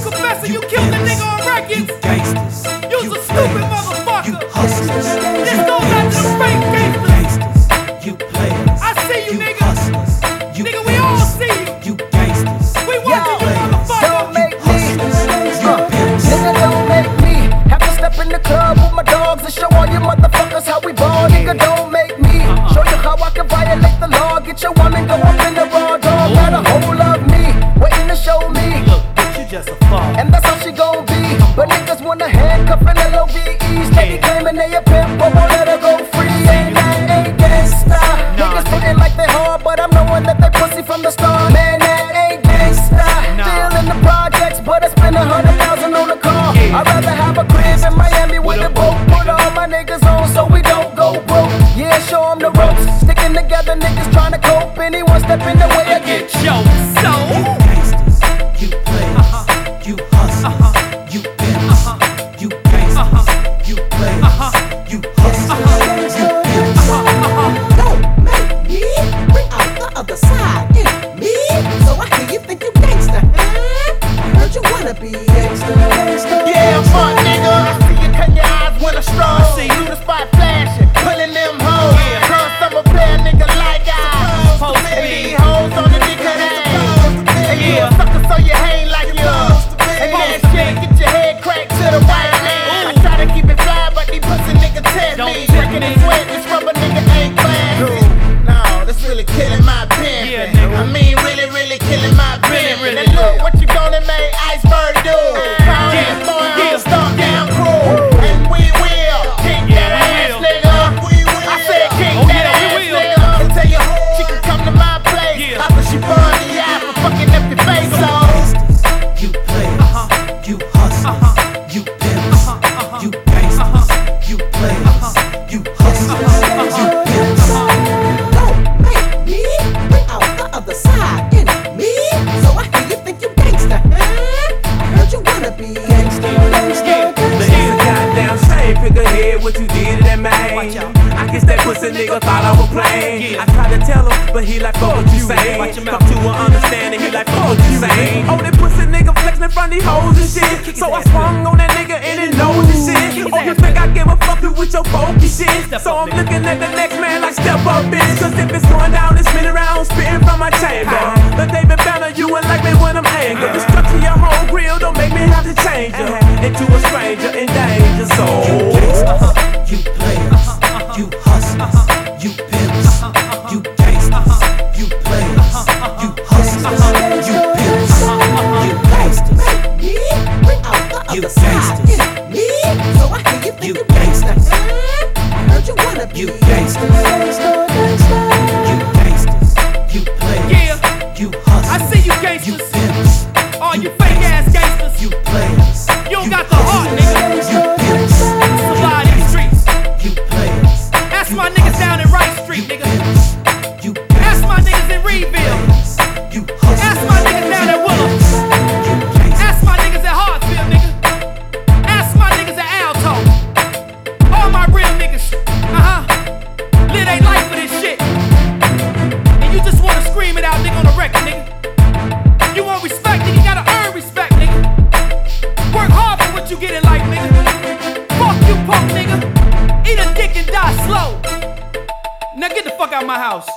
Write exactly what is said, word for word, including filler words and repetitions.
confessing you killed the nigga on records. You gangsters. You's a stupid motherfucker. You hustlers. This goes out to the fake gangsters. Gangsters. You players. I see you, You nigga. hustlers. You Nigga, we all see you. You gangsters. We watching you, motherfucker. Don't make me, Hustlers. You uh, pimps. nigga, don't make me have to step in the club with my dogs and show all you motherfuckers how we ball. Nigga, don't make me show you how I can violate the law. Get your woman, go up in the raw dog. Got a whole of me waiting to show me, Look, bitch, you just a fuck. and that's how she gon' be. But niggas wanna handcuff and L O V Es. Steady claiming they a pimp, but won't let her go free. And that ain't gangsta. Niggas putting like they hard, but I'm knowing that they pussy from the start. Man, that ain't gangsta. Still in the projects, but I spend a hundred thousand on a car. I'd rather have a crib in Miami with a boat. Put all my niggas on so we don't go broke. Yeah, show 'em the ropes. Sticking together, niggas trying to cope. Anyone step in the way, I get choked. So, You gangsters. You players. You hustlers. You pimps. You gangsters. You players. You hustlers. You pimps. Don't make me bring out the other side in me. So I hear you think you gangsta, huh? I heard you wanna be gangsta. Yeah, fuck nigga. I see you cut your eyes when I stroll. see You the spot flashing, pulling them hoes. Yeah. Cause I'm a player nigga like I. Supposed to And be. these hoes on the dick of that. And you a Yeah. sucker so you hang like you. And that shit get your head cracked to the white man. I try to keep it fly, but these pussy niggas test Don't me. tip Breaking me. the sweat, this rubber nigga ain't classy. No, this really killing my pen. Yeah, nigga. I mean, really, really killing my Really, pen. really And look do. what you gonna make Iceberg do. Call Yeah, this boy yeah. on Stomp Down Crew. And we will kick Yeah, that we ass, will. nigga. I said kick Oh, that yeah, we ass, will. nigga. And tell you, she can come to my place. Yeah. After she burn the eye for fucking up your face off. Gangsters. You players. You hustlers. You pimps. You gangsters. You players. You hustlers. You pimps. Don't make me bring out the other side in me. So I hear you think you gangsta, huh? I heard you wanna be gangsta. The nigga goddamn shame, figure head what you did to that man. Watch out. I guess that pussy nigga thought I was playing. Yeah. I tried to tell him, but he like, fuck what you saying. Watch your Come mouth. to an understanding, he like, fuck what you saying. Oh, that pussy nigga flexing in front of these hoes and shit. So I swung on that nigga and his nose and shit. Oh, you think I give a fuck with your funky shit? Step So up, I'm nigga. looking at the next man like, step up, bitch. Cause if it's going down, it's spinning around, spitting from my chamber. The David Banner, you ain't like me when I'm angry. The structure your whole grill don't make me have to change her into a stranger in danger. So You players, you hustlers, you pimps, you gangsters, you players, you hustlers, you pimps, you gangsters, Me bring out the You other side gangsters. in me. So I hear you think You you gangsta, gangsters. huh? I heard you wanna be you gangsters, you gangsters, you players, Yeah. you I hustlers, see you you gangsters. pimps, All you fake ass gangsters. you players, You don't got the heart, nigga. you pimps, Survive these streets. you players, Ask you my niggas down in Wright you Street, nigga. pimps, you Ask my gangsters, niggas in Reedville. you Ask my niggas down at Willem. you gangsters. Ask my niggas at Hartsfield, nigga. Ask my niggas at Alto. All my real niggas. Uh-huh. Live they life for this shit. And you just wanna scream it out, nigga, on the record, nigga. You want respect, nigga, you gotta earn respect, nigga. Work hard for what you get in life, nigga. Fuck you, punk nigga. Eat a dick and die slow. Now get the fuck out of my house.